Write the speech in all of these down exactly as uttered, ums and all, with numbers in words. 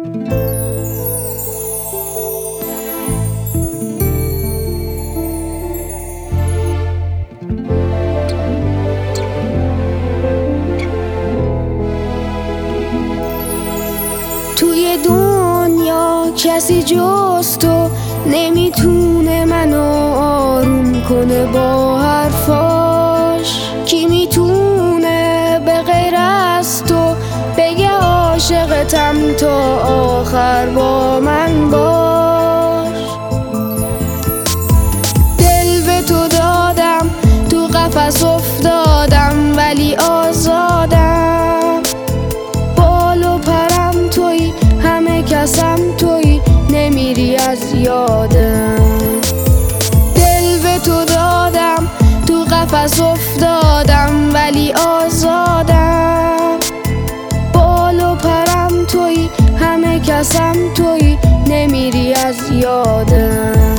توی دنیا کسی جز تو نمیتونه منو آروم کنه با حرفاش. کی میتونه به غیر از تو بگه عاشقتم تا آخر با من باش. دل به تو دادم، تو قفس افتادم ولی آزادم. بال و پرم توی، همه کسم توی، نمیری از یادم. دل به تو دادم، تو قفس افتادم ولی آزادم. بال و پرم توی، همه کسم توی، نمیری از یادم.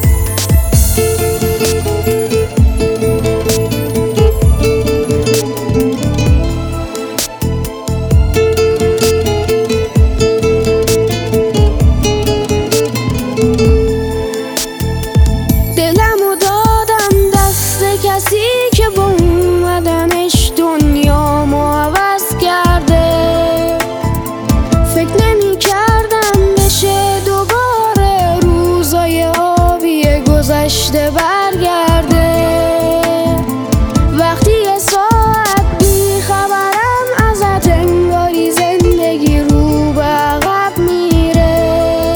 دلمو دادم دست کسی که با اومدنش دنیامو عوض کرده. فکر نمی کردم بشه دوباره روزای آبی گذشته برگرده. وقتی یه ساعت بی خبرم ازت، انگاری زندگی رو به عقب میره.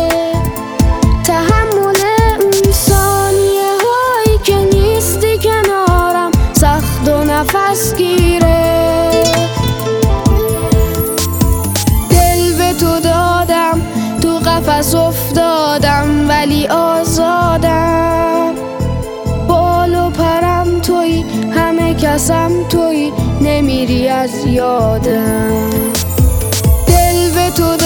تحمل اون ثانیه هایی که نیستی کنارم سخت و نفس گیره. دل به تو دادم، تو قفس افتادم ولی آزادم. بال و پرم توی، همه کسم توی، نمیری از یادم. دل به تو